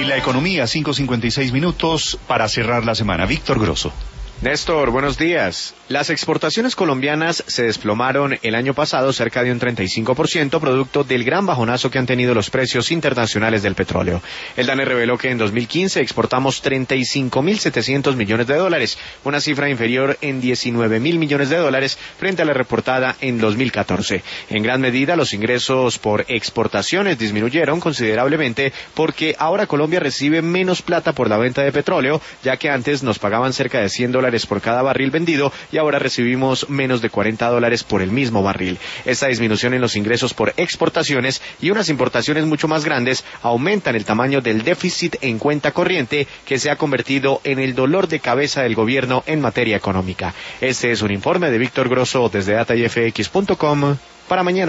Y la economía, 5:56 minutos para cerrar la semana. Víctor Grosso. Néstor, buenos días. Las exportaciones colombianas se desplomaron el año pasado cerca de un 35%, producto del gran bajonazo que han tenido los precios internacionales del petróleo. El DANE reveló que en 2015 exportamos 35.700 millones de dólares, una cifra inferior en 19.000 millones de dólares frente a la reportada en 2014. En gran medida, los ingresos por exportaciones disminuyeron considerablemente porque ahora Colombia recibe menos plata por la venta de petróleo, ya que antes nos pagaban cerca de $100 por cada barril vendido y ahora recibimos menos de $40 por el mismo barril. Esta disminución en los ingresos por exportaciones y unas importaciones mucho más grandes aumentan el tamaño del déficit en cuenta corriente, que se ha convertido en el dolor de cabeza del gobierno en materia económica. Este es un informe de Víctor Grosso desde datayfx.com para mañana.